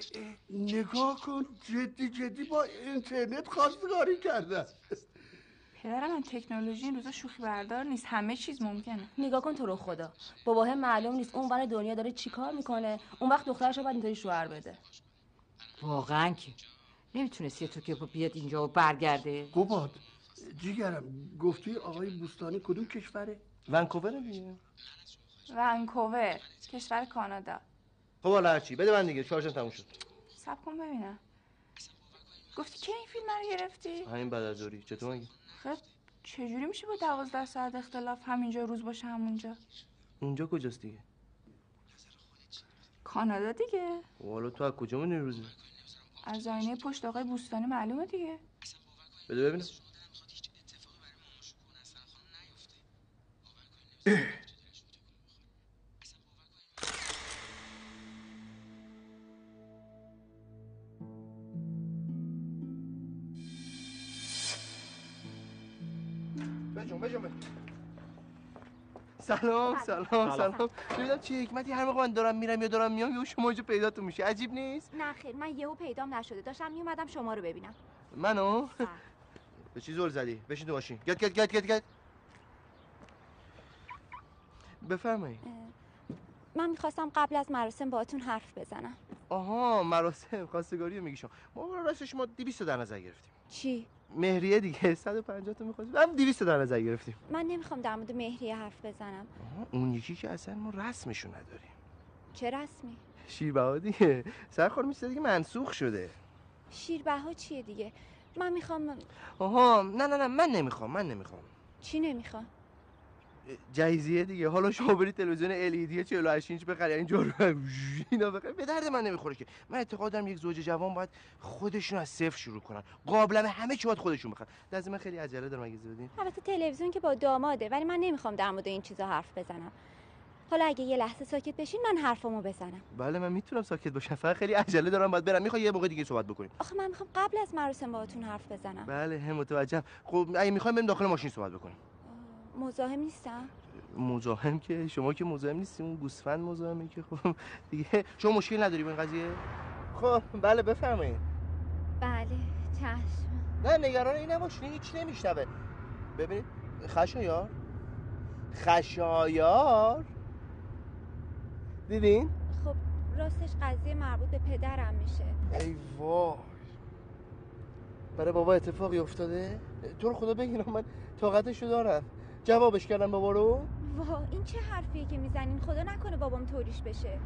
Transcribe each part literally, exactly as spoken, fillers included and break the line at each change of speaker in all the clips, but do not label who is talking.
نگاه کن جدی جدی با اینترنت خواستگاری کردن.
پدرم من تکنولوژی این روزا شوخی بردار نیست، همه چیز ممکنه.
نگاه کن تو رو خدا، باباه معلوم نیست اون ور دنیا داره چیکار میکنه، اون وقت دخترش رو باید اینطوری شوهر بده.
واقعا که نمیتونستی تو که بیاد اینجا و برگرده.
قباد جیگرم گفتی آقای بوستانی کدوم کشوره؟
ونکوور دیگه.
ونکوور کشور کانادا.
خب حالا هرچی بده من دیگه، شارژم تموم شد.
صبر کن ببینم. گفتی کی این فیلم رو گرفتی؟
همین بعدازوری. چطور مگه؟
خب چجوری میشه با دوازده ساعت اختلاف همینجا روز باشه همونجا؟
اونجا کجاست دیگه؟
کانادا دیگه.
والا تو از کجا میدونی روزه؟
از آینه پشت آقای بوستانی معلومه دیگه.
بده ببینم. بجون بجون بجون. سلام سلام سلام. ببینم چه حکمتی هر موقع من دارم میرم یا دارم میام یهو شما اینجا پیداتون میشه. عجیب نیست؟
نه خیر، من یهو پیدام نشده، داشتم میومدم شما رو ببینم.
منو؟ به چی زل زدی؟ بشین تو ماشین. گت گت گت گت گت. بفرمایید.
من میخواستم قبل از مراسم باهاتون حرف بزنم.
آها مراسم خواستگاری رو میگی شما. ما راستش ما دویست در نظر گرفتیم.
چی؟
مهریه دیگه صد و پنجاه تا می‌خواستیم. هم دویست در نظر گرفتیم.
من نمیخوام در مورد مهریه حرف بزنم.
آها اون یکی که اصلا ما رسمشو نداریم.
چه رسمی؟
شیربها دیگه. سر خانم چیز دیگه منسوخ شده.
شیربها چیه دیگه؟ من میخوام.
آها نه نه نه من نمیخوام من نمیخوام.
چی نمیخوام؟
جایزیه دیگه. حالا شما برید تلویزیون ال ای دی چهل و هشت اینچ بخری اینجا اینا بخری به درد من نمیخوره که. من اعتقاد دارم یک زوج جوان باید خودشون از صفر شروع کنن. قابلمه همه چی باید خودشون بخرن. لازم من خیلی عجله دارم اگه زودین.
البته تلویزیون که با داماده، ولی من نمیخوام در مورد این چیزا حرف بزنم. حالا اگه یه لحظه ساکت بشین من حرفمو بزنم.
بله من میتونم ساکت باشم، فقط خیلی عجله دارم باید برم. میخوای یه موقع دیگه صحبت بکنیم؟
آخه من میخوام قبل از مراسم باهاتون حرف بزنم.
بله هم متوجهم. خب اگه میخوایم بریم داخل ماشین صحبت بکنیم.
مزاحم نیستم؟
مزاحم که شما که مزاحم نیستی، اون گوسفند مزاحمه که. خب دیگه شما مشکل نداری با این قضیه؟ خب بله بفرمایید.
بله چشم.
نه نگران این نباشین، هیچ نمیشنوه. ببینید خشایار خشایار دیدین؟
خب راستش قضیه مربوط به پدرم میشه.
ای وای برای بابا اتفاقی افتاده؟ تو رو خدا بگیرم من طاقتشو دارم. جوابش کردم بابا رو؟
واه این چه حرفیه که میزنین؟ خدا نکنه بابام طوریش بشه.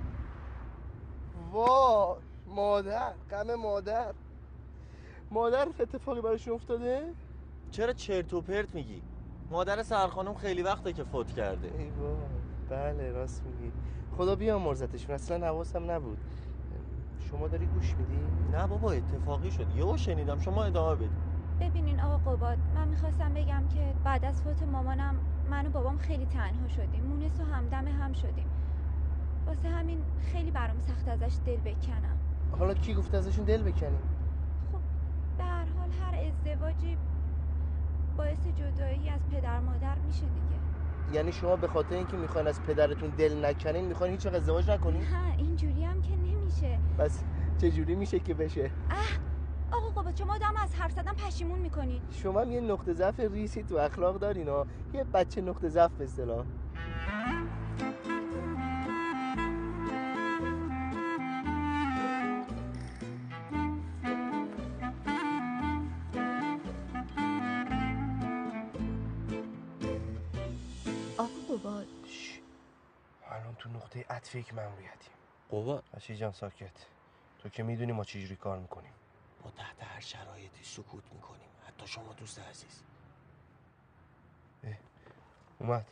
وای مادر غم مادر مادر اتفاقی براشون افتاده؟
چرا چرت و پرت میگی؟ مادر سرخانم خیلی وقته که فوت کرده.
ای وای بله راست میگی. خدا بیامرزتشون، اصلا حواسم نبود. شما داری گوش میدی؟
نه بابا اتفاقی شد یهو شنیدم. شما ادامه بدید.
ببینین آقا قباد، من میخواستم بگم که بعد از فوت مامانم من و بابام خیلی تنها شدیم. مونس و همدم هم شدیم. واسه همین خیلی برام سخت ازش دل بکنم.
حالا کی گفت ازشون دل بکنیم؟
خب به هر حال هر ازدواجی باعث جدایی از پدر مادر میشه دیگه.
یعنی شما به خاطر اینکه میخواین از پدرتون دل نکنین میخواین هیچ وقت ازدواج نکنین؟
نه اینجوری هم که نمیشه.
بس چه جوری میشه که بشه؟
اه آقا قباد شما آدم از حرف زدن پشیمون میکنین.
شما هم یه نقطه ضعف ریسی تو اخلاق دارین ها. یه بچه نقطه ضعف به اصطلاح.
آقا قباد
الان تو نقطه عطف یک ماموریتیم.
قباد
بچه جان ساکت. تو که میدونی ما چجوری کار میکنیم.
ما تحت هر شرایطی سکوت میکنیم، حتی شما دوست عزیز.
اه. اومد.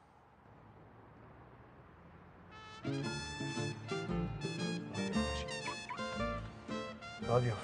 رادیو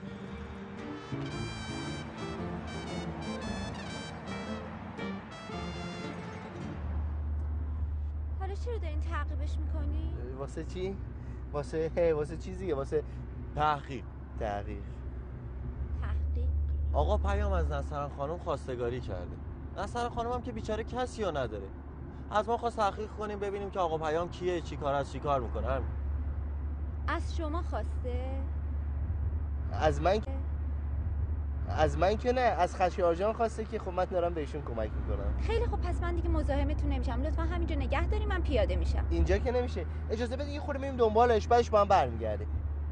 حالا چرا دارین تعقیبش میکنی؟
واسه چی؟ واسه واسه چیزیه واسه
تحقیق.
تحقیق.
تحقیق.
آقا پیام از نصرن خانم خواستگاری کرده. نصرن خانم هم که بیچاره کسی رو نداره. از ما خواست تحقیق کنیم ببینیم که آقا پیام کیه، چی کار از چی کار میکنه.
از شما خواسته؟
از من از من که نه، از خشیار جان خواسته که خب من دارم بهشون کمک میکنم.
خیلی خب پس من دیگه مزاحمتون نمیشم، لطفا همینجا نگه داری، من پیاده میشم.
اینجا که نمیشه، اجازه بده یه خورده میریم دنبالش، بعدش با هم برمیگردیم.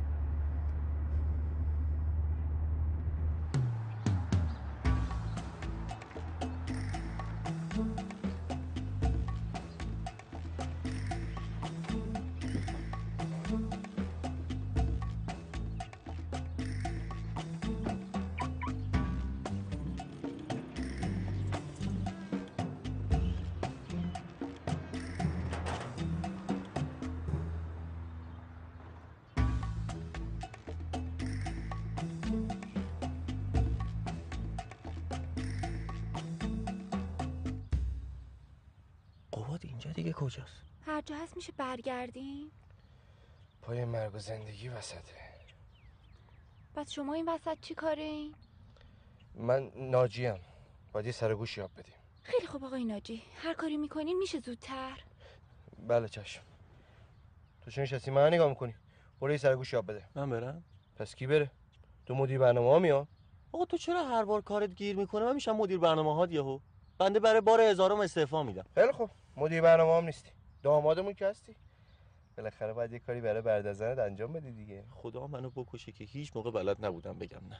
قباد اینجا دیگه کجاست؟
هر جا هست میشه برگردیم؟
پای مرگ و زندگی وسطه.
پس شما این وسط چی کارین؟
من ناجیم، باید یه سرگوش یاب بدیم.
خیلی خب آقای ناجی، هر کاری میکنین میشه زودتر؟
بله چشم. تو چه نشستی من نگاه میکنی؟ برو یه سرگوش یاب بده.
من برم؟
پس کی بره؟ تو مدیر برنامه ها میاد؟
آقا تو چرا هر بار کارت گیر میکنه؟ من میشم مدیر برنامه ها یهو. بنده برای بار هزارم استعفا میدم.
خیلی خوب، مدیر برنامه هم نیستی، دامادمون که هستی. بالاخره باید یه کاری برای بعد از زنت انجام بدی دیگه.
خدا منو بکشه که هیچ موقع بلد نبودم بگم نه.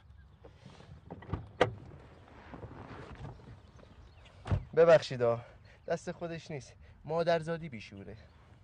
ببخشید آ، دست خودش نیست، مادرزادی بیشوره.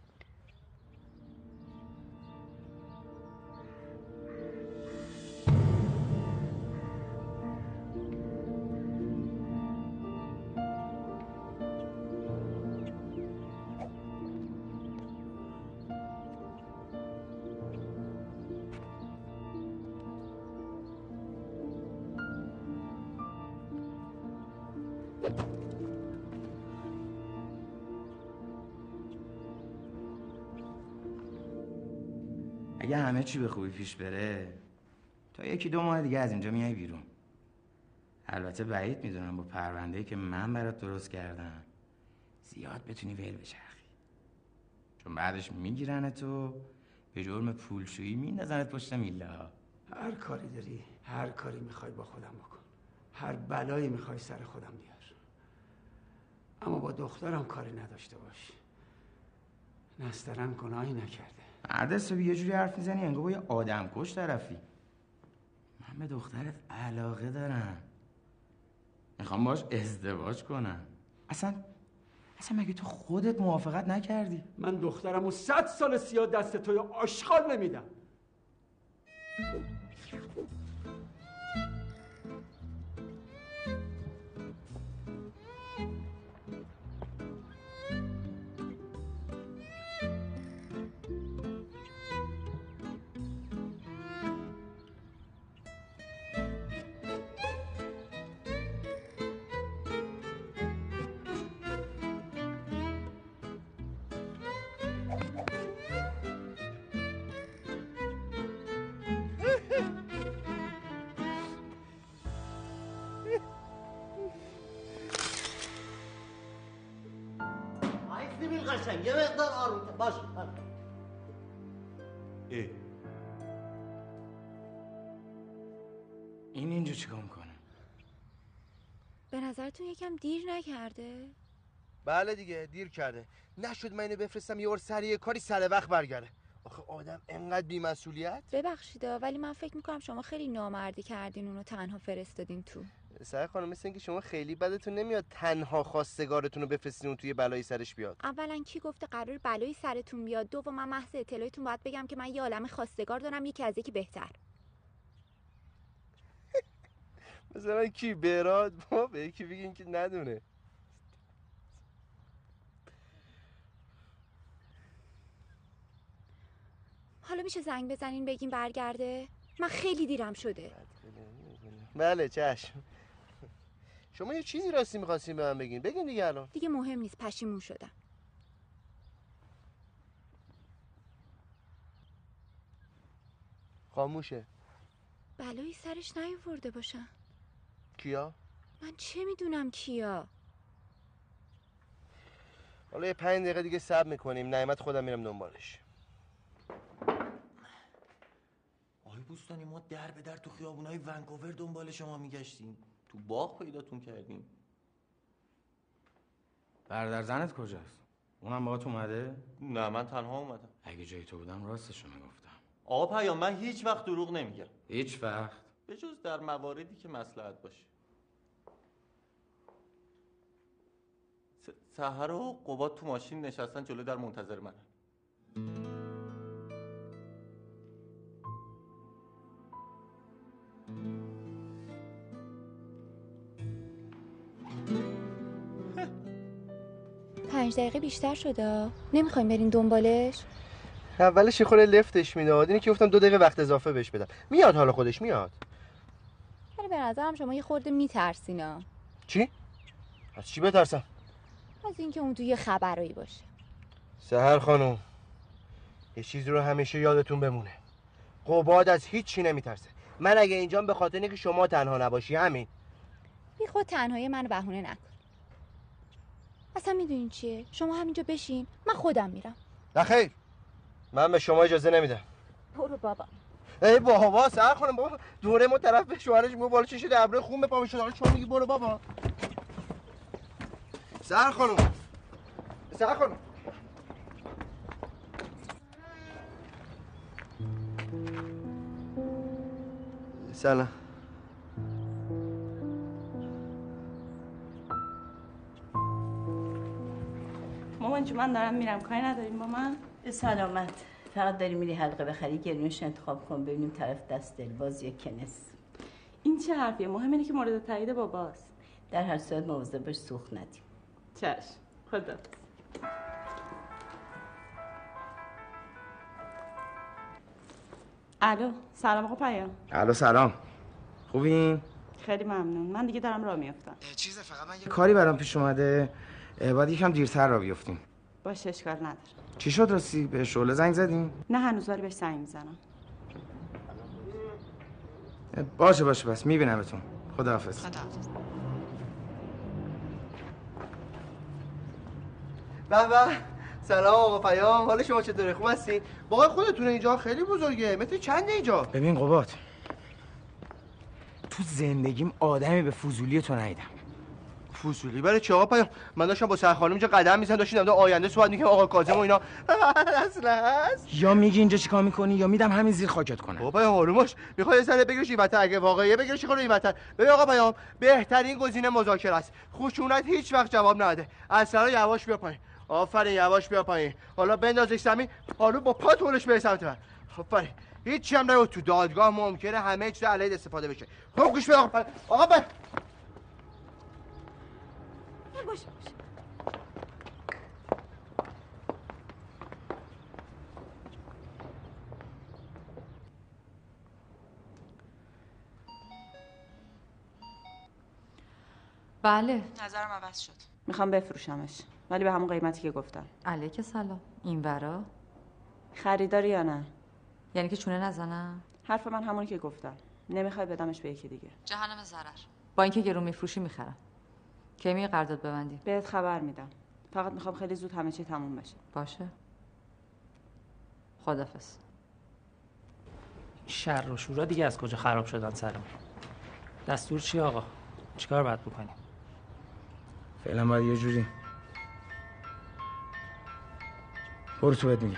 اگه همه چی به خوبی پیش بره تا یکی دو ماه دیگه از اینجا میای بیرون. البته بعید میدونم با پرونده‌ای که من برات درست کردم زیاد بتونی ول بچرخی، چون بعدش میگیرن تو به جرم پولشویی میندازنت پشت میله ها.
هر کاری داری، هر کاری میخوای با خودم بکن، هر بلایی میخوای سر خودم بیار، اما با دخترم کاری نداشته باش. نسترن گناهی نکرده.
مرد حسابی یه جوری حرف میزنی انگار با یه آدم کش طرفی. من به دخترت علاقه دارم، میخوام باش ازدواج کنم. اصلا اصلا مگه تو خودت موافقت نکردی؟
من دخترمو صد سال سیاه دست توی آشغال نمیدم.
قشنگ یه مقدار آروم باش.
ای این اینجا چیکار میکنه؟
به نظرتون یکم دیر نکرده؟
بله دیگه دیر کرده. نشد من اینو بفرستم یه بار سریع کاری سر وقت برگرده. آخه آدم انقدر بی‌مسئولیت.
ببخشید ولی من فکر میکنم شما خیلی نامردی کردین اونو تنها فرستادین تو.
سر خانم مثل اینکه شما خیلی بدتون نمیاد تنها خواستگارتون رو بفرستین اون توی بلایی سرش بیاد.
اولا کی گفته قرار بلایی سرتون بیاد؟ دوم من محض اطلاعتون باید بگم که من یه عالمه خواستگار دارم، یکی از یکی بهتر.
مثلا کی؟ براد؟ ما به یکی بگین که ندونه.
حالا میشه زنگ بزنین بگین برگرده؟ من خیلی دیرم شده.
بله چشم. شما یه چیزی راستی می‌خواستین به من بگین، بگین دیگه الان.
دیگه مهم نیست، پشیمون شدم.
خاموشه.
بلایی سرش نیاورده باشن.
کیا؟
من چه میدونم کیا.
حالا یه پنج دقیقه دیگه صبر میکنیم، نعمت خودم میرم دنبالش.
بوستانی ما در به در تو خیابونای ونکوور دنبال شما میگشتیم، تو باغ پیداتون کردیم.
برادر زنت کجاست؟ اونم باهات اومده؟
نه من تنها اومدم.
اگه جای تو بودم راستشو میگفتم.
آقا پیام من هیچ وقت دروغ نمیگم.
هیچ وقت؟
به جز در مواردی که مصلحت باشه. سحر و قباد تو ماشین نشستن جلو در منتظر منن.
پنج دقیقه بیشتر شده. نمیخوایم بریم دنبالش؟
اولش یه خورده لفتش میداد، اینی که گفتم دو دقیقه وقت اضافه بهش بدم. میاد حالا خودش میاد.
ولی به نظرم شما یه خورده میترسینا.
چی؟ از چی بترسم؟
از اینکه اون تو یه خبرایی باشه.
سحر خانم یه چیزی رو همیشه یادتون بمونه. قباد از هیچ چی نمیترسه. من اگه اینجام به خاطر اینکه شما تنها نباشی همین.
بی خود تنهایی منو بهونه نکن. اصلا میدونین چیه؟ شما همینجا بشین، من خودم میرم.
نه خیر، من به شما اجازه نمیدم.
برو بابا.
ای بابا سحر خانم بابا دوره ما طرف به شوهرش میگه بالا چش ابره خون به پا میشه، داره شما میگی برو بابا. سحر خانم سحر خانم سلام.
مامان جو من دارم میرم، کاری نداریم با من؟
سلامت. فقط داری میری حلقه بخری، گرونش انتخاب کن ببینیم طرف دست دلباز یا کنس.
این چه حرفیه؟ مهم اینه که مورد تایید باباست.
در هر صورت مواظب باش سوخت ندیم.
چشم. خدا. الو سلام آقا پیام.
الو سلام، خوبین؟
خیلی ممنون. من دیگه دارم راه میافتم.
چیزه فقط من یه کاری برام پیش اومده، باید یکم دیرتر راه بیفتیم.
باشه اشکال نداره.
چی شد راستی؟ به شعله زنگ زدین؟
نه هنوز ولی بهش زنگ میزنم.
باشه باشه بس میبینمتون. خداحافظ.
خداحافظ.
به به سلام آقا پیام، حال شما چطوره؟ خوب هستین؟ باقی خودتون اینجا خیلی بزرگه، متر چنده اینجا؟
ببین قباد، تو زندگیم آدمی به فضولی تو ندیدم.
فضولی برای چی آقا پیام؟ من داشتم با سحر خانم اینجا قدم میزنم، داشتم در آینده صحبت می‌کردم، آقا کاظم و اینا اصلا هست.
یا میگی اینجا چیکار میکنی یا میدم همین زیر خاکت کنم.
آقا پیام آروم باش، میخوای یه سر بگیرش این وطن، اگه واقعیه بگیرش خود این وطن. ببین آقا پیام، بهترین گزینه مذاکره است. خشونت هیچ وقت جواب نده. اصلا یواش بیا پایین. آفرین یواش بیا پایین. حالا بندازش زمین، حالا با پا تولش به سمت من. آفرین. هیچی هم نگو، تو دادگاه ممکنه همه چیز علیه استفاده بشه. خب گوش بده آقا پیام. آقا پیام
باش باش.
بله.
نظرم عوض شد.
میخوام بفروشمش ولی به همون قیمتی که گفتم.
علیک سلام. این ورا
خریداری یا نه؟
یعنی که چونه نزنم؟
حرف من همونی که گفتم. نمیخوای بدمش به یکی دیگه.
جهنم ضرر. با اینکه گرون میفروشی میخرم. کی می قرارداد ببندی؟
بهت خبر میدم. فقط میخوام خیلی زود همه چی تموم بشه.
باشه. خدافظ.
شر و شورا دیگه از کجا خراب شدن سرمون؟ دستور چی آقا؟ چیکار باید بکنیم؟
فعلا باید یه جوری. برو تو بهت میگم.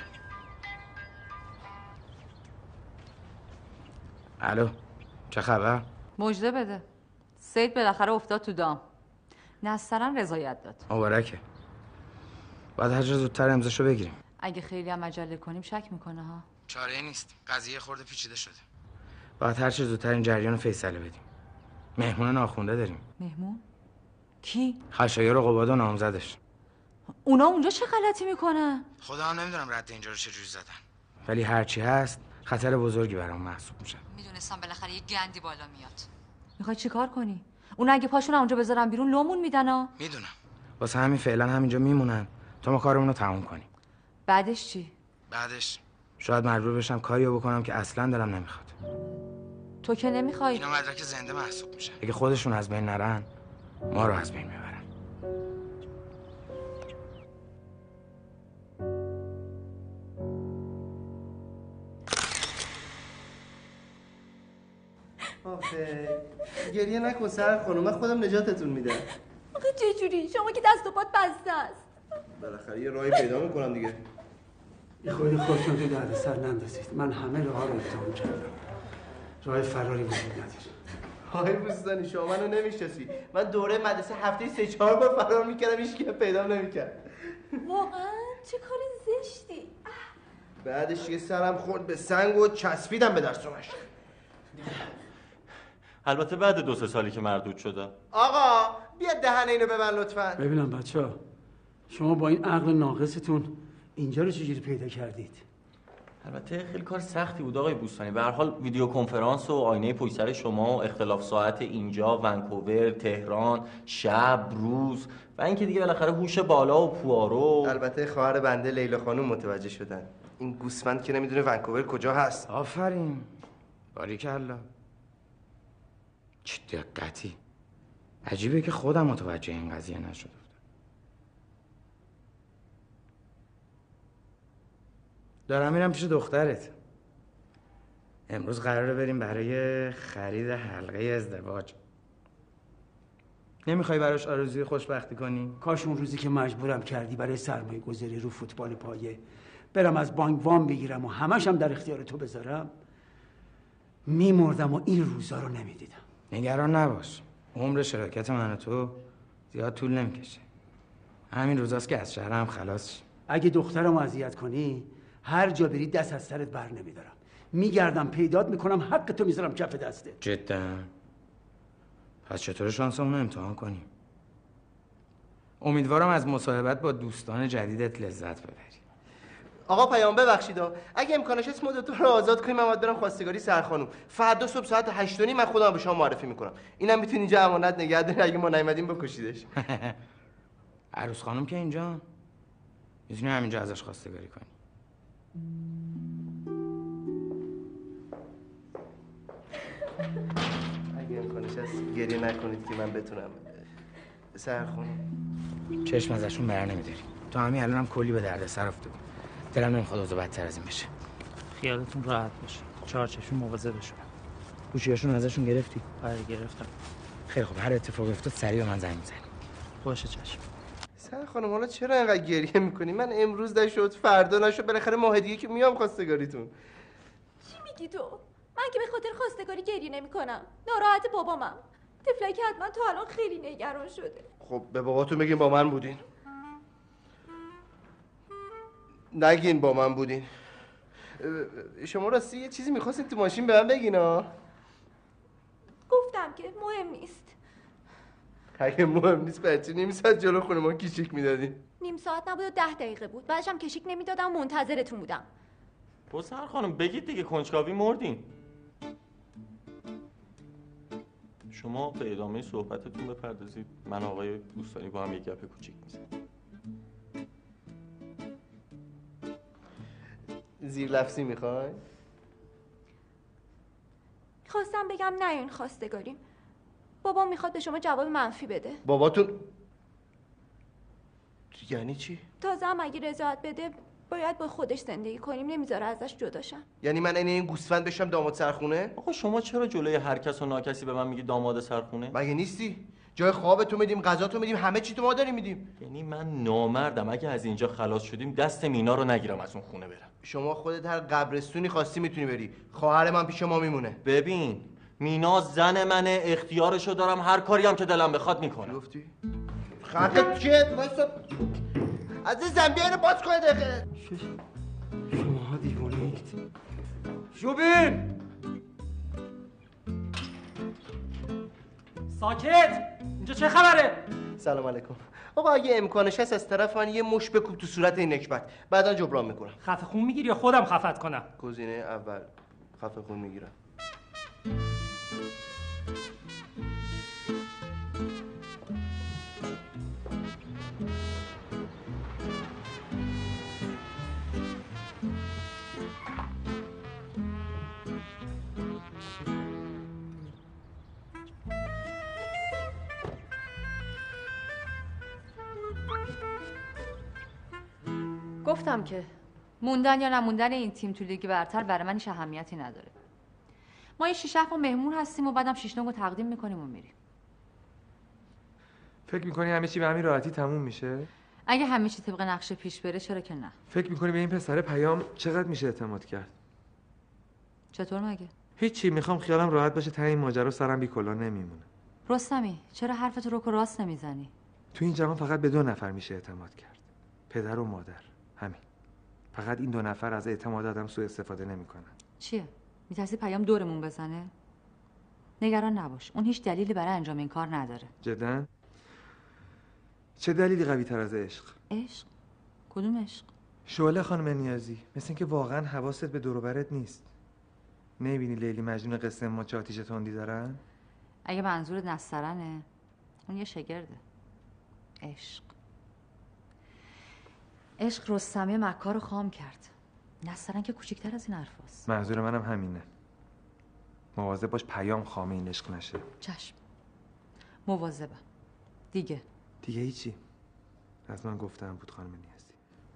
الو چه خبر؟
مژده بده. سید بالاخره افتاد تو دام. نسترن رضایت داد.
مبارکه. باید هر جا زودتر امضاشو بگیریم.
اگه خیلی هم عجله کنیم شک میکنه ها.
چاره ای نیست. قضیه خورده پیچیده شده. باید هر چه زودتر این جریان رو فیصله بدیم. مهمون ناخونده داریم.
مهمون؟ کی؟
خشایار و قباد و نامزدش.
اونا اونجا چه غلطی میکنن؟
خدا هم نمیدونم رد اینجا رو چجوری زدن. ولی هرچی هست خطر بزرگی برام محسوب میشه.
میدونستم بالاخره یه گندی بالا میاد. میخوای چیکار کنی؟ اونا اگه پاشون اونجا بذارن بیرون لومون میدن ها.
میدونم. واسه همین فعلا همینجا میمونن تا ما کارمون رو تموم کنیم.
بعدش چی؟
بعدش شاید مجبور بشم کاریو بکنم که اصلا دلم نمیخواد.
تو که نمیخوای.
اینا مدرک زنده محسوب میشه. اگه خودشون از بین نرن ما رو از بین میبرن.
آخه گریه نکن سر خانم، من خودم نجاتتون میدم.
آخه چجوری؟ شما که دست و پات بسته است.
بالاخره یه راهی پیدا میکنم دیگه.
این خودی خودتون تو درد سر نندازید. من همه راه رو امتحان کردم، راه فراری وجود نداره.
آقای بوستانی شما منو نمیشناسی. من دوره مدرسه هفته سه چهار بار فرار میکردم، هیچ کی پیدا نمیکرد.
واقعا چه کار زشتی.
بعدش دیگه سرم خورد به سنگ و چسبیدم به دستمش.
البته بعد دو سه سالی که مردود شده.
آقا بیا دهن اینو ببند لطفا.
ببینم بچه‌ها، شما با این عقل ناقصتون اینجا رو چجوری پیدا کردید؟
البته خیلی کار سختی بود آقای بوستانی. به هر حال ویدیو کنفرانس و آینه پشت سر شما و اختلاف ساعت اینجا، ونکوور، تهران، شب، روز و اینکه دیگه بالاخره هوش بالا و پوارو.
البته خواهر بنده لیلا خانم متوجه شدن. این گوسفند که نمیدونه ونکوور کجا هست.
آفرین، باریکلا، چه دقتی. عجیبه که خودم متوجه این قضیه نشده بودم. دارم میرم پیش دخترت. امروز قراره بریم برای خرید حلقه ازدواج. نمیخوای براش آرزوی خوشبختی کنی؟
کاش اون روزی که مجبورم کردی برای سرمایه گذاری رو فوتبال پایه برم از بانک وام بگیرم و همش هم در اختیار تو بذارم، میمردم و این روزا رو نمیدیدم.
نگران نباش، عمر شراکت من و تو زیاد طول نمیکشه. همین روزاست که از شهر هم خلاص.
اگه دخترم اذیت کنی هر جا بری دست از سرت بر نمیدارم، میگردم پیدات میکنم، حق تو میذارم کف دسته.
جدا؟ پس چطور شانسمون رو امتحان کنیم؟ امیدوارم از مصاحبت با دوستان جدیدت لذت ببری.
آقا پیام ببخشید اگه امکانش هست ما دوتا رو آزاد کنیم، من باید برم خواستگاری سرخانوم. فردا صبح ساعت هشت و نیم من خودم به شما معرفی میکنم. اینم میتونی اینجا امانت نگه داری، اگه ما نیومدیم بکشیدش.
عروس خانم که اینجا، میتونی همینجا ازش خواستگاری کنی.
اگه امکانش هست گریه نکنید که من بتونم سرخانوم.
چشم ازشون بر نمیداری. تو همین الانم کلی به درد سر افتادی. دلم نمیخواد اوضاع بدتر از این بشه.
خیالتون راحت باشه، چهار چشم مواظبشون.
گوشیاشون ازشون گرفتی؟
آره گرفتم.
خیلی خوب، هر اتفاقی افتاد سریع به من زنگ میزنی.
باشه چشم.
سر خانم حالا چرا اینقدر گریه میکنی؟ من امروز نشد فردا نشد، بالاخره ماه دیگه که میام خواستگاریتون.
چی میگی تو؟ من که به خاطر خواستگاری گریه نمیکنم، ناراحت بابامم. طفلایی که حتما تا الان خیلی نگران شده.
خب به باباتون بگین با من بودین. نگین با من بودین. شما راستی یه چیزی میخواستین تو ماشین به من بگین ها؟
گفتم که مهم نیست.
اگه مهم نیست بچه نیم ساعت جلو خونه ما کشیک میدادین.
نیم ساعت نبود و ده دقیقه بود، بعدش هم کشیک نمیدادم و منتظرتون بودم.
بسر خانم بگید دیگه، کنجکاوی مردین. شما به ادامه صحبتتون بپردازید، من آقای بوستانی با هم یک گپ کوچیک میزنیم.
زیر لفظی میخوای؟
خواستم بگم نیاین خواستگاریم. بابام میخواد به شما جواب منفی بده.
باباتون یعنی چی؟
تازه هم اگه رضایت بده باید با خودش زندگی کنیم، نمیذاره ازش جداشم.
یعنی من این این گوسفند بشم داماد سرخونه؟
آقا شما چرا جلوی هر کس و ناکسی به من میگی داماد سرخونه؟
مگه نیستی؟ جای خوابتو میدیم، غذاتو میدیم، همه چی تو ما داریم میدیم.
یعنی من نامردم اگه از اینجا خلاص شدیم دست مینا رو نگیرم از اون خونه برم.
شما خودت هر قبرستونی خواستی میتونی بری، خواهر من پیش ما میمونه.
ببین مینا زن منه، اختیارشو دارم، هر کاری هم که دلم بخواد میکنم.
گفتی؟ خطت چیه؟ وایسا عزیزم بیا اینو باز کنه دقیقه.
شما دیوانه اید. شوبین
ساکت! اینجا چه خبره؟
سلام علیکم. آقا اگه امکانش هست از طرف من یه مش بکوب تو صورت این نکبت، بعدا جبران میکنم.
خفه خون میگیری یا خودم خفت کنم؟
گزینه اول، خفه خون میگیرم.
گفتم که موندن یا نموندن این تیم تو لیگ برتر برای من هیچ اهمیتی نداره. ما یه شیش هفت مهمون هستیم و بعدم شیش نونگو تقدیم میکنیم و میریم.
فکر میکنی همه چی به همین راحتی تموم میشه؟
اگه همه چی طبق نقشه پیش بره چرا که نه.
فکر میکنی به این پسر پیام چقدر میشه اعتماد کرد؟
چطور مگه؟
هیچی، میخوام خیالم راحت باشه تا این ماجرا سرم بی کلا نمیمونه.
رستمی چرا حرفتو رو که راست نمیزنی؟
تو این جهان فقط به دو نفر میشه اعتماد کرد، پدر و مادر. همین. فقط این دو نفر از اعتماد آدم سوء استفاده نمیکنن.
چیه؟ میترسی پیام دورمون بزنه؟ نگران نباش، اون هیچ دلیلی برای انجام این کار نداره.
جداً؟ چه دلیلی قوی تر از عشق؟
عشق؟ کدوم عشق؟
شعله خانم نیازی، مثل اینکه واقعا حواست به دور و برت نیست. نمیبینی لیلی مجنون قصه ما چه آتیش تندی دارن؟
اگه منظورت نسترنه، اون یه شگرده. عشق عشق رستمی مکار رو خام کرد. نسترن که کوچیکتر از این حرفاست.
منظور منم همینه. مواظب باش پیام خامه این عشق نشه.
چشم، مواظبم. دیگه
دیگه هیچی. از من گفتم بود خانم نیازی.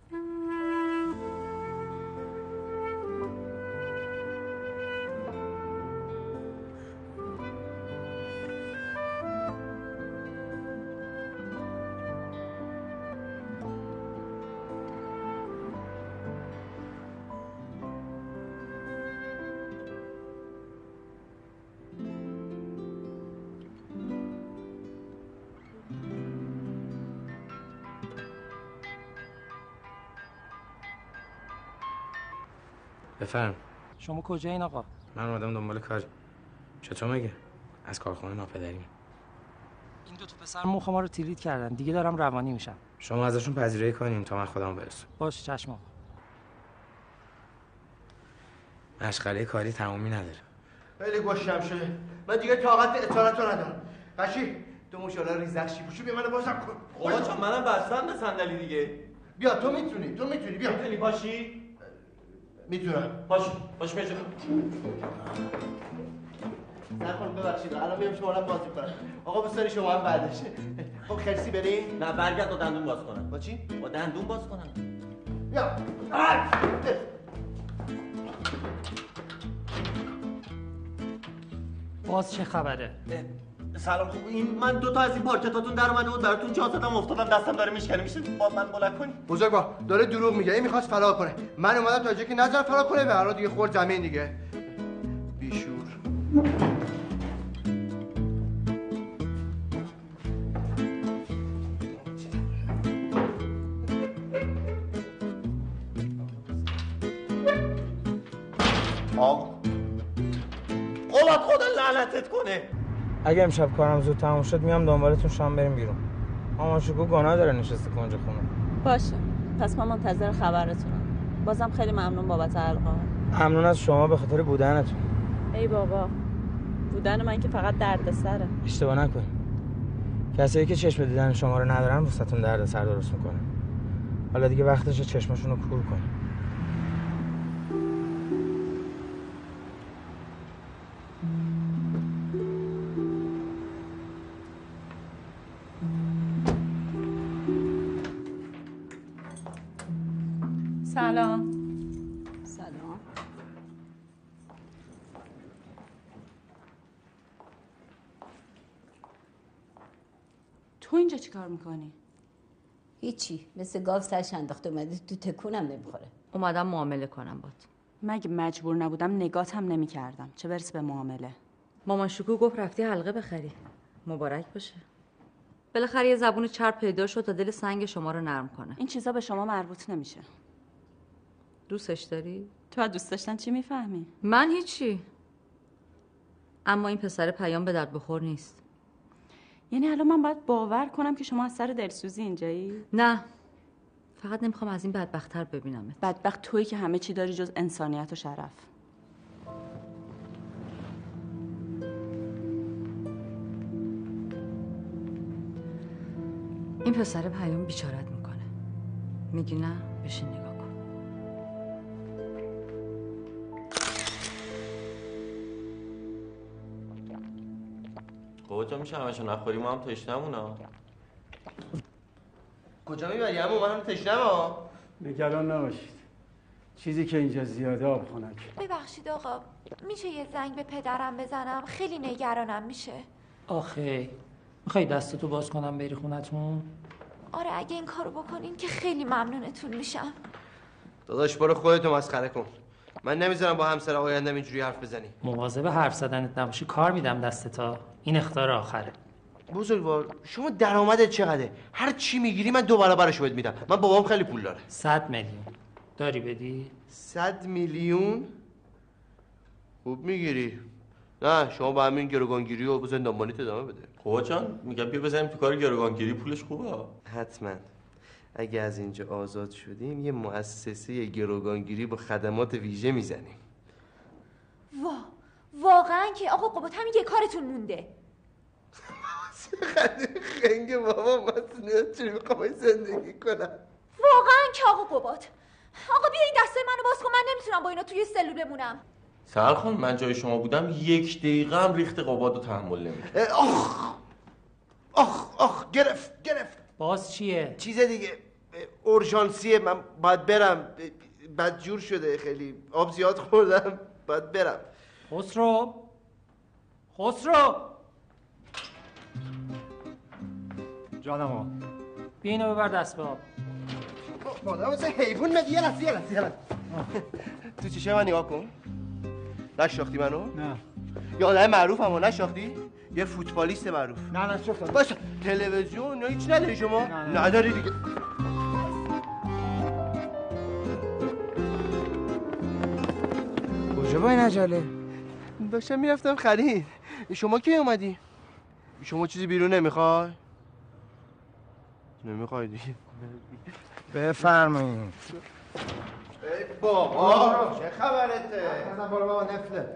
بفرم.
شما کجا این آقا؟
من اومدم دنبال کاری. چطور مگه؟ از کارخونه ناپدریم.
این دو تا پسر مخ ما رو تیرید کردن، دیگه دارم روانی میشم.
شما ازشون پذیرایی کنین تا من خودم برسونم.
باش چشم آقا.
مشغله کاری تمومی نداره.
خیلی گوشم شده. من دیگه طاقت اطاعت رو ندارم. قشی تو مشاله ریزک شی پوشو بیا منو بازم کن.
بابا چون منم بستم به صندلی دیگه.
بیا تو میتونی، تو میتونی بیا.
میتونی پاشی؟
میتونم.
باش، باش میتونم.
سرخان ببخشید الان میام شما رو بازی کنم. آقا بساری شما هم بعدش. خب خرسی بریم؟
نه برگرد با دندون باز کنم.
با چی؟
با دندون باز کنم.
بیا.
باز چه خبره؟
سلام خوب این من دو تا از این پارکتاتون در اومده بود براتون جا زدم افتادم دستم داره میشکنه میشه با من بلند کنی؟
بزرگوار داره دروغ میگه این میخواست فرار کنه. من اومدم تا جایی که نذار فرار کنه به هر حال دیگه خورد زمین دیگه. بیشور.
آقا اومد خدا لعنتت کنه.
اگه امشب کارم زود تموم شد میام دنبالتون شام بریم بیرون. مامان شکو گناه داره نشسته کنج خونه.
باشه پس من منتظر خبرتونم. بازم خیلی ممنون بابت القا.
ممنون از شما به خاطر بودنتون.
ای بابا بودن من که فقط دردسره.
اشتباه نکنید. کسایی که چشم دیدن شما رو ندارن واسهتون دردسر درست میکنه. حالا دیگه وقتشه چشمشون رو کور کنید.
سلام.
سلام.
تو اینجا چی کار میکنی؟
هیچی مثل گاو سرش انداخته اومده تو تکونم نمیخوره.
اومدم معامله کنم بات.
مگه مجبور نبودم نگاتم نمیکردم چه برسه به معامله.
مامان شکو گفت رفتی حلقه بخری. مبارک باشه. بالاخره یه زبون چرب پیدا شد تا دل سنگ شما رو نرم کنه.
این چیزا به شما مربوط نمیشه.
دوستش داری؟
تو از دوست داشتن چی میفهمی؟
من هیچی. اما این پسر پیام به درد بخور نیست.
یعنی الان من باید باور کنم که شما از سر دلسوزی اینجایی؟
نه. فقط نمیخوام از این بدبخت‌تر ببینمت.
بدبخت تویی که همه چی داری جز انسانیت و شرف.
این پسر پیام بیچارت میکنه. میگی نه؟ بشین نگاه کن.
بابا جا میشه همشو نخوریم ما هم تشنمون ها.
کجا میبری عمو؟ منم تشنم ها.
نگران نباشید. چیزی که اینجا زیاده آب خنک.
ببخشید آقا، میشه یه زنگ به پدرم بزنم؟ خیلی نگرانم میشه.
آخه میخوای دستتو باز کنم بری خونتون؟
آره اگه این کارو بکنین که خیلی ممنونتون میشم.
داداش برو خودتو مسخره کن. من نمیذارم با همسر آیندم اینجوری حرف بزنی.
مواظب حرف زدنت نباشی کار میدم دستتا. این اخطار آخره.
بزرگوار شما درآمدت چقدره؟ هر چی میگیری من دو برابرش بهت میدم. من بابام خیلی پول داره.
صد میلیون داری بدی؟
صد میلیون؟ خوب میگیری. نه شما با همین گروگانگیری و زندانبانیت ادامه بده.
خوبا جان میگم بیا بزنیم تو کار گروگانگیری، پولش خوبه.
حتما. اگه از اینجا آزاد شدیم یه مؤسسه گروگانگیری با خدمات ویژه میزنیم.
وا واقعا که آقا قباد همین یه کارتون مونده.
خنگ بابا من چی میخوام زندگی کنم.
واقعا که آقا قباد. آقا بیا این دستای منو باز کن، من نمیتونم با اینا توی سلول بمونم.
سهر خان من جای شما بودم یک دقیقه هم ریخت قباد رو تحمل نمی‌کردم.
آخ آخ آخ گرفت گرفت.
باز چیه؟
چیز دیگه اورژانسیه، من باید برم. بدجور شده خیلی، آب زیاد خوردم باید برم.
خسرو خسرو
جانم آقا.
بیا اینو ببر دست به آب.
مادر مثل حیوان مگه. یه لحظه یه لحظه یه لحظه تو چیشه من نگاه کن. نشناختی منو؟
نه.
یه آدم معروف همو نشناختی؟ یه فوتبالیست معروف.
نه نشناختم.
باشه تلویزیون نه هیچ نداری شما؟
نه نه.
نداری دیگه.
کجا با این عجله؟
داشتم میرفتم خرید. شما کی اومدی؟ شما چیزی بیرون نمیخوای؟ نمیخوای دیگه.
بفرمایید.
ای بابا چه خبرته؟
مثلا برو بابا نفله.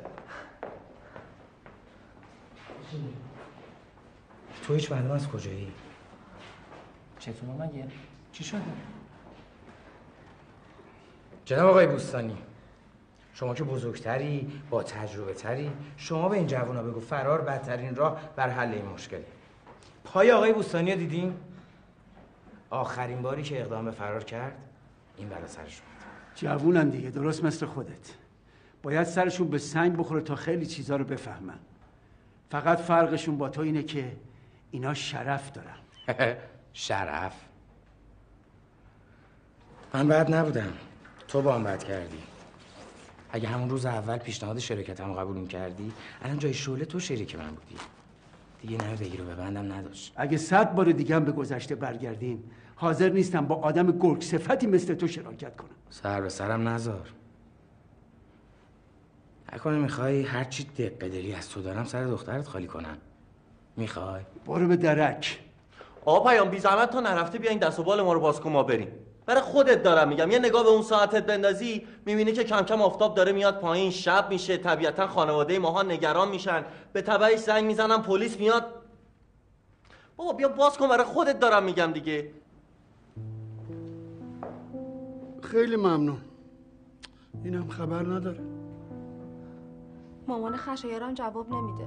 تو هیچ معلوم از کجایی؟
چطور مگه؟ چی شده؟
جناب آقای بوستانی، شما که بزرگتری، با تجربه تری، شما به این جوونا بگو فرار بدترین راه بر حل این مشکله. پای آقای بوستانی رو دیدین؟ آخرین باری که اقدام به فرار کرد این بلا سرش اومد.
جوونن دیگه، درست مثل خودت. باید سرشون به سنگ بخوره تا خیلی چیزا رو بفهمن. فقط فرقشون با تو اینه که اینا شرف دارن.
شرف؟ من بد نبودم، تو با هم بد کردی. اگه همون روز اول پیشنهاد شرکتم قبول می‌کردی الان جای شعله تو شریک من بودی. دیگه نمی بگیر و ببندم نداشت.
اگه صد بار دیگه هم به گذشته برگردیم حاضر نیستم با آدم گرگ صفتی مثل تو شراکت کنم.
سر به سرم نذار. نکنه میخوای هرچی دقه دلی از تو دارم سر دخترت خالی کنم؟ میخوای؟
برو به درک.
آقا پیام بی زحمت تا نرفته بیا این دست و بال ما رو باز کن ما بریم. برای خودت دارم میگم، یه نگاه به اون ساعتت بندازی میبینی که کم کم آفتاب داره میاد پایین، شب میشه، طبیعتا خانواده ماها نگران میشن، به تبعش زنگ میزنن پلیس میاد. بابا بیا باز کن، برای خودت دارم میگم دیگه.
خیلی ممنون. اینم خبر نداره.
مامان خشایارم جواب نمیده.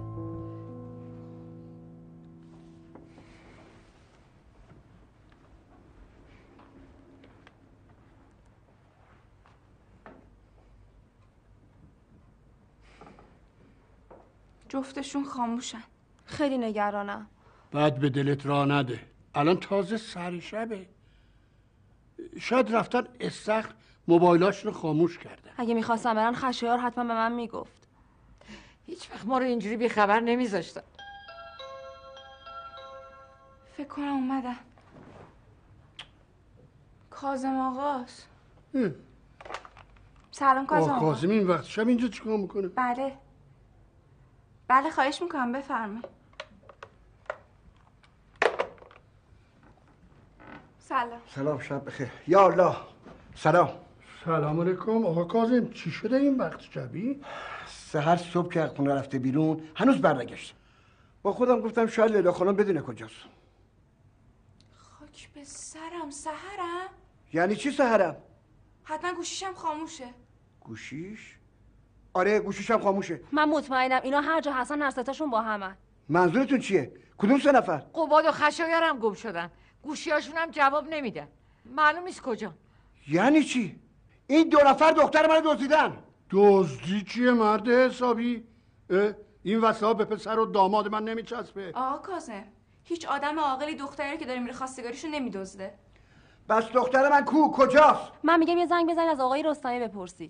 جفتشون خاموشن.
خیلی نگرانم.
بعد به دلت راه نده. الان تازه سر شبه. شاید رفتن استخر موبایلاشون رو خاموش کردن.
اگه میخواستم برن خشایار حتما به من میگفت.
هیچ وقت ما رو اینجوری بی خبر نمیذاشتن.
فکر کنم اومدن. کاظم آقاست. سلام کاظم آقا.
کاظم این وقت شب اینجا چیکار میکنه؟
بله بله خواهش میکنم بفرمایید. سلام.
سلام شب بخیر. یا الله. سلام. سلام علیکم آقا کاظم. چی شده این وقت شبی؟ سحر صبح که خونه رفته بیرون هنوز برنگشت. با خودم گفتم شاید لیلا خانم بدونه کجاست.
خاک به سرم. سحرم؟
یعنی چی سحرم؟
حتما گوشیشم خاموشه.
گوشیش؟ آره گوشیشم خاموشه.
من مطمئنم اینا هر جا هستن هر ستاشون با همن.
منظورتون چیه؟ کدوم سه نفر؟
قباد و خشایارم گم شدن. گوشیاشون هم جواب نمیدن. معلوم نیست کجا.
یعنی چی؟ این دو نفر دختر منو دزدیدن.
دزدی چیه مرد حسابی؟ این وسایل به پسر و داماد من نمیچسبه.
آقا کاظم، هیچ آدم عاقلی دختری که داره میره خواستگاریشو نمیدزده.
بس دختر من کو کجاست؟
من میگم یه زنگ بزنید از آقای رستمی بپرسید.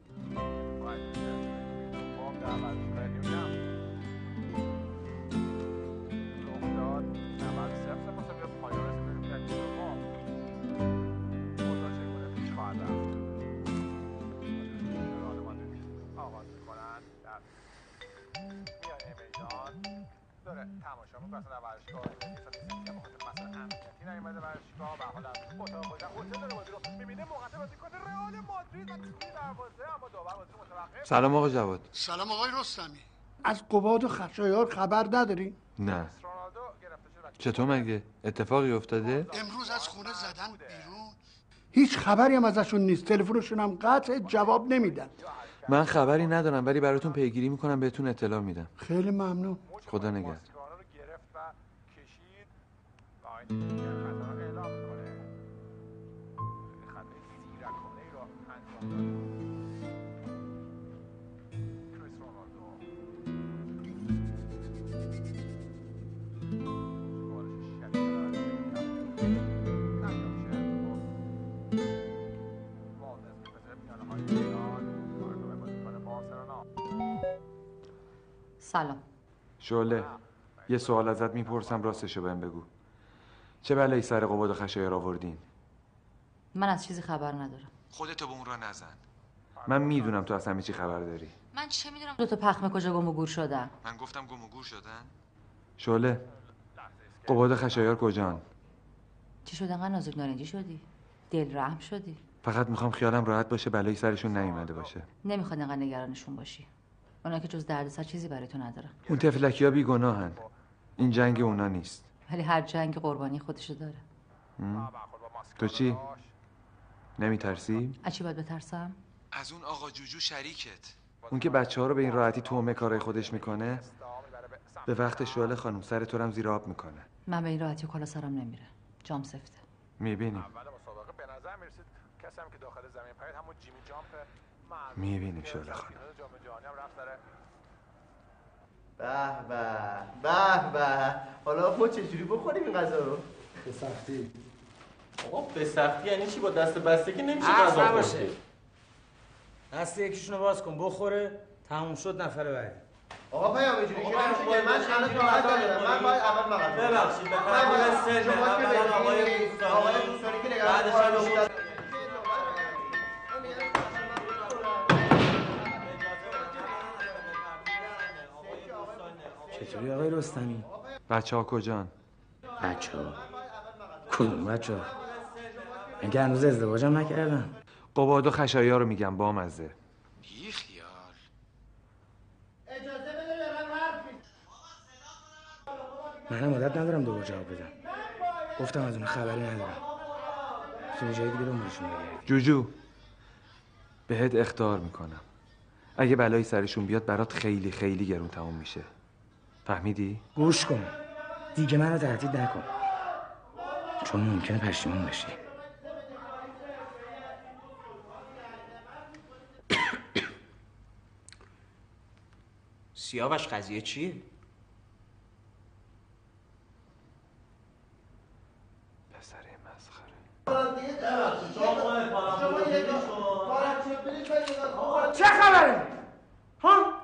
سلام آقا جواد.
سلام آقای رستمی. از قباد و خشایار خبر نداری؟
نه. چطور مگه؟ اتفاقی افتاده؟
امروز از خونه زدن بیرون. هیچ خبری هم ازشون نیست. تلفنشون هم قطع، جواب نمیدن.
من خبری ندارم ولی براتون پیگیری میکنم بهتون اطلاع میدم.
خیلی ممنون.
خدا نگهدار.
سلام.
شعله، یه سوال ازت میپرسم راستشو بهم بگو. چه بلایی سر قباد و خشایار آوردین؟
من از چیزی خبر ندارم.
خودتو به اون را نزن. من میدونم تو از همه چی خبر داری.
من چه میدونم دو تا پخمه کجا گم و گور شدن؟
من گفتم گم و گور شدن؟ شعله، قباد و خشایار کجان؟
چی شد انقدر نازک نارنجی شدی؟ دل رحم شدی؟
فقط میخوام خیالم راحت باشه بلایی سرشون نیومده باشه.
نمیخواد انقدر نگرانشون باشی. اونا که جز دردسر چیزی برای تو ندارن.
اون تفلکی‌ها بیگناهن. این جنگ اونا نیست.
ولی هر جنگ قربانی خودشو داره.
تو چی؟ نمیترسی؟
از چی باید بترسم؟
از اون آقا جوجو شریکت. اون که بچه ها رو به این راحتی تومه کارای خودش میکنه. به وقت شعله خانم سر تو رو هم زیر آب میکنه.
من به این راحتی کلا سرم نمیره. جام سفته.
میبینیم. میبینیم شعله خانم.
به به به به. حالا ما چجوری بخوریم این غذا رو؟
به سختی.
آقا به سختی یعنی چی؟ با دست بسته که نمیشه غذا
باشه. دست یکیشونو باز کن بخوره تموم شد نفر بعدی.
آقا پیام اینجوری که نمیشه که من الان راحت دارم. من باید اول مقدم.
ببخشید به خاطر سن اولا آقای دوستانی
آقای دوستانی که نگران
چطوری آقای رستمی؟
بچه ها کجان؟
بچه ها؟ کدوم بچه ها؟ من که هنوز ازدواجم نکردم.
قباد و خشایار رو میگم با مزه.
بی خیال.
اجازه بده دارم حرف میزنم.
منم عادت ندارم دوباره جواب بدم. گفتم از اون خبری ندارم. تو جای دیگه دنبالشون بگردی.
جوجو بهت اخطار میکنم. اگه بلایی سرشون بیاد برات خیلی خیلی گرون تموم میشه. فهمیدی؟
گوش کن. دیگه منو تهدید نکن. چون ممکنه پشیمون بشی.
سیاوش قضیه چیه؟
پسر مسخره.
چه خبره؟ ها؟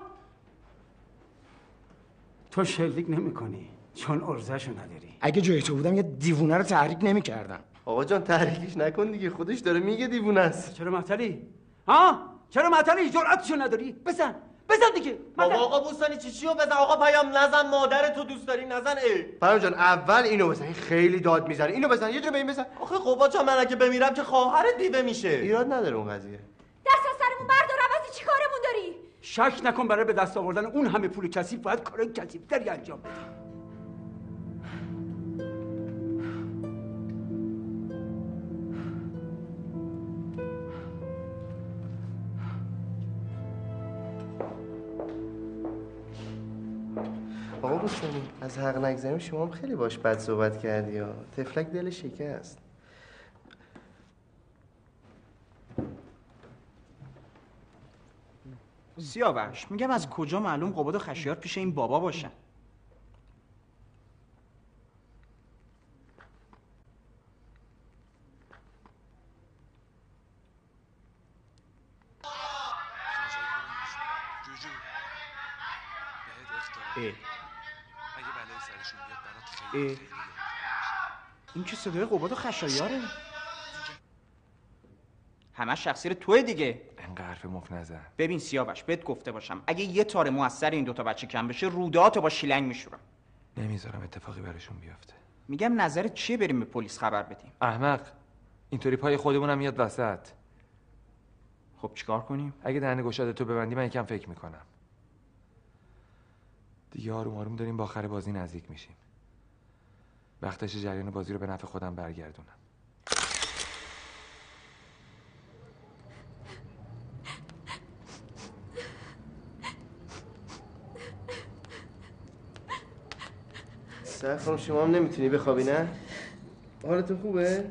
تو شلیک نمی کنی چون ارزشو نداری.
اگه جای تو بودم یه دیوونه رو تحریک نمی کردم.
آقا جان تحریکش نکن دیگه، خودش داره میگه دیوونه است.
چرا معطلی؟ ها؟ چرا معطلی؟ جرأتشو نداری؟ بزن بزن دیگه.
بابا آقا بوستانی چی چیو بزن؟ آقا پیام نزن، مادر تو دوست داری نزن. ای
پیام جان اول اینو بزن، این خیلی داد میزنه. اینو بزن، یه دونه به این بزن.
آخه قباد جان من اگه بمیرم که خواهرت دیوه میشه.
ایراد نداره اون قضیه.
دست از سرمون بردار، عوضی چی کارمون داری؟
شک نکن برای به دست آوردن اون همه پول کثیف باید کارای کثیف‌تری انجام بدی.
آقا بوستانی از حق نگذریم، شما هم خیلی باش بد صحبت کردی ها. تفلک دل شکست.
سیاوش میگم از کجا معلوم قباد و خشایار پیش این بابا باشن؟ اه.
اگه بلای سرشون بیاد برات خیلی خیلی
این که صدای قباد و خشایاره. همه شخصی توی دیگه.
انقدر حرف مف نزن.
ببین سیاوش بهت گفته باشم اگه یه تار موثر این دوتا بچه کم بشه روداتو با شیلنگ میشورم.
نمیذارم اتفاقی براشون بیفته.
میگم نظرت چیه بریم به پلیس خبر بدیم؟
احمق، اینطوری پای خودمونم میاد وسط.
خب چیکار کنیم؟
اگه دهن گشاده تو ببندی من یکم فکر میکنم. دیگه آروم آروم داریم با آخر بازی نزدیک میشیم. وقتش جریان بازی رو به نفع خودم برگردونم.
سر خانم شما هم نمیتونی بخوابی نه؟ حالتون خوبه؟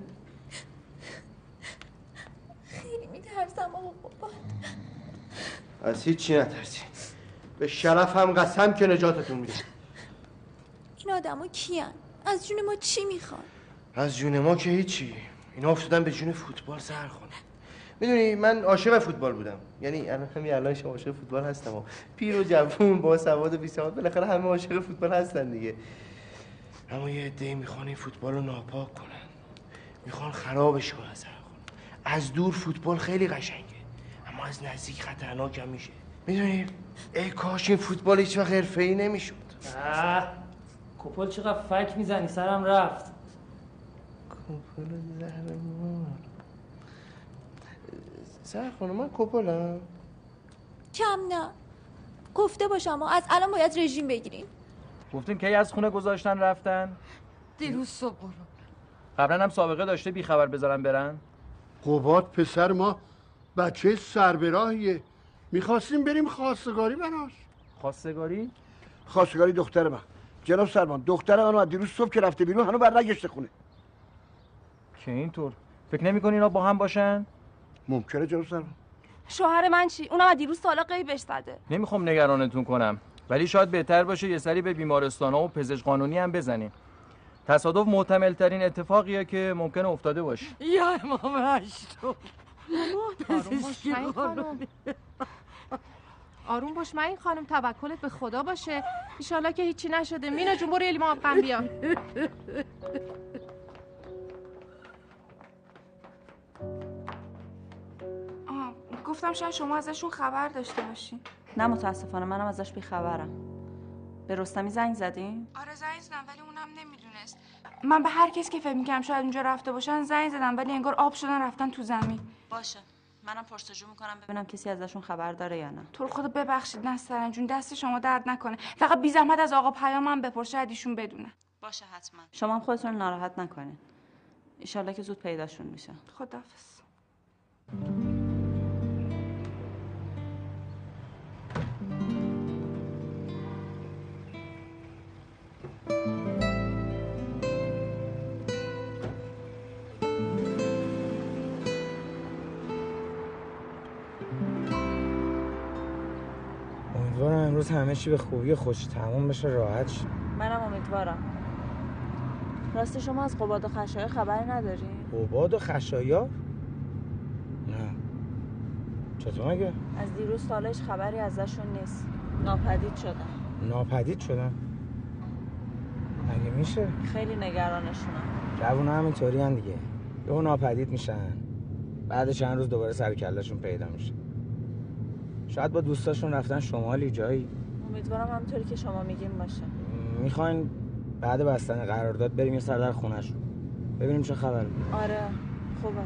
خیلی میترسم آقا بابا.
از هیچی نترسی. به شرف هم قسم که نجاتتون میده.
این آدم ها کیان؟ از جون ما چی میخوان؟
از جون ما که هیچی. اینا افتادن به جون فوتبال سرخونه. میدونی من عاشق فوتبال بودم. یعنی الان همین الان شما عاشق فوتبال هستم و پیر و جوون با سواد و بی سواد بالاخره همه عاشق فوتبال هستن دیگه. اما یه عده‌ای میخوان این فوتبال رو ناپاک کنن. میخوان خرابش کنن سرخونه. از دور فوتبال خیلی قشنگه. اما از نزدیک خطرناک هم میشه. میدونی ای کاش این فوتبال هیچ وقت حرفه‌ای نمیشد.
آه کپل چقدر فک میزنی سرم رفت.
کپل زهرمون سر خانم من کپلم
کم نه گفته باشم از الان باید رژیم بگیریم.
گفتیم کی از خونه گذاشتن رفتن؟
دیروز صبح برو.
قبلا هم سابقه داشته بی خبر بذارن برن؟
قباد پسر ما بچه سربراهیه. میخواستیم بریم خواستگاری براش.
خواستگاری؟
خواستگاری دختر من. جناب سرمان دختر من از دیروز صبح که رفته بیرون هنوز برنگشته خونه.
که اینطور فکر نمی‌کنی اینا با هم باشن؟
ممکنه جناب سرمان.
شوهر من چی؟ اونم از دیروز سالا غیبش زده.
نمیخوام نگرانتون کنم ولی شاید بهتر باشه یه سری به بیمارستان‌ها و پزشک قانونی هم بزنیم. تصادف محتمل ترین اتفاقیه که ممکنه افتاده باشه.
یا امام هشتم.
آروم باش من خانم. آروم باش من خانم توکلت به خدا باشه. ان که هیچی نشده. مینا جون برو یه لیمو آب غم بیا.
آه گفتم شاید شما ازشون خبر داشته باشین.
نه متاسفانه منم ازش بیخبرم. به رستمی زنگ زدین؟
آره زنگ زدم ولی اونم نمیدونست. من به هر کسی که فکر می‌کردم شاید اونجا رفته باشن زنگ زدم ولی انگار آب شدن رفتن تو زمین.
باشه منم پرسجو میکنم ببینم کسی ازشون خبر داره یا نه.
تو رو خدا ببخشید نسترن جون دست شما درد نکنه. فقط بی زحمت از آقا پیامم بپرس شاید ایشون بدونه.
باشه حتما. شما هم خودتون ناراحت نکنین. ان که زود پیداشون میشه.
خداحافظ.
امیدوارم امروز همه چی به خوبی خوش تموم بشه راحت شه.
منم امیدوارم. راستی شما از قباد و خشایار خبری ندارین؟
قباد و خشایار؟ نه. چطور مگه؟
از دیروز سالش خبری ازشون نیست. ناپدید شدن.
ناپدید شدن؟ مگه میشه؟
خیلی نگرانشونم.
جوونا همینطوری ان دیگه. یهو ناپدید میشن. بعد چند روز دوباره سر کله‌شون پیدا میشه. شاید با دوستاشون رفتن شمالی جایی.
امیدوارم همونطوری که شما میگین باشه.
میخواین بعد بستن قرارداد بریم یه سر در خونه‌شون ببینیم چه خبره.
آره خوبه.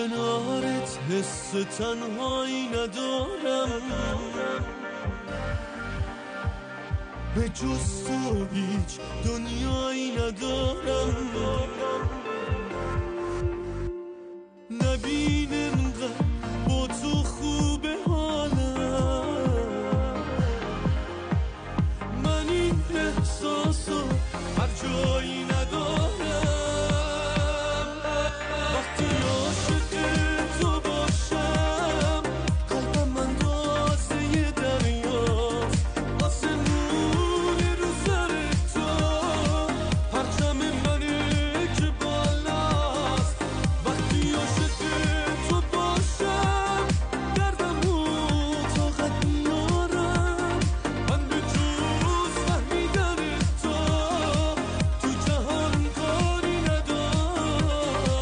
کنارت حس تنهایی ندارم، به جز تو هیچ دنیایی ندارم. نبین انقدر با تو خوبه حالم، من این احساسو هر جایی ندارم. وقتی عاشق تو باشم قلبم اندازه دریاست، واسه نور رو سر تو پرچم منه که بالاست. وقتی عاشق تو باشم دردمو طاقت میارم، من به جز فهمیدن تو تو جهان کاری ندارم.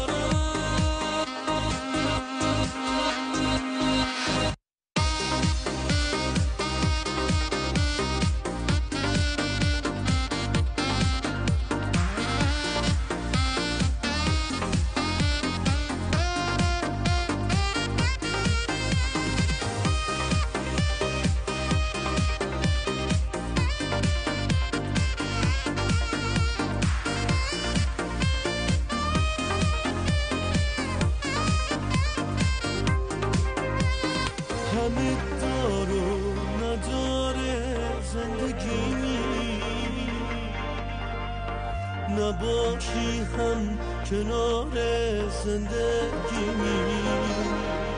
همه دار و نداره زندگی، نباشی هم کنار زندگی.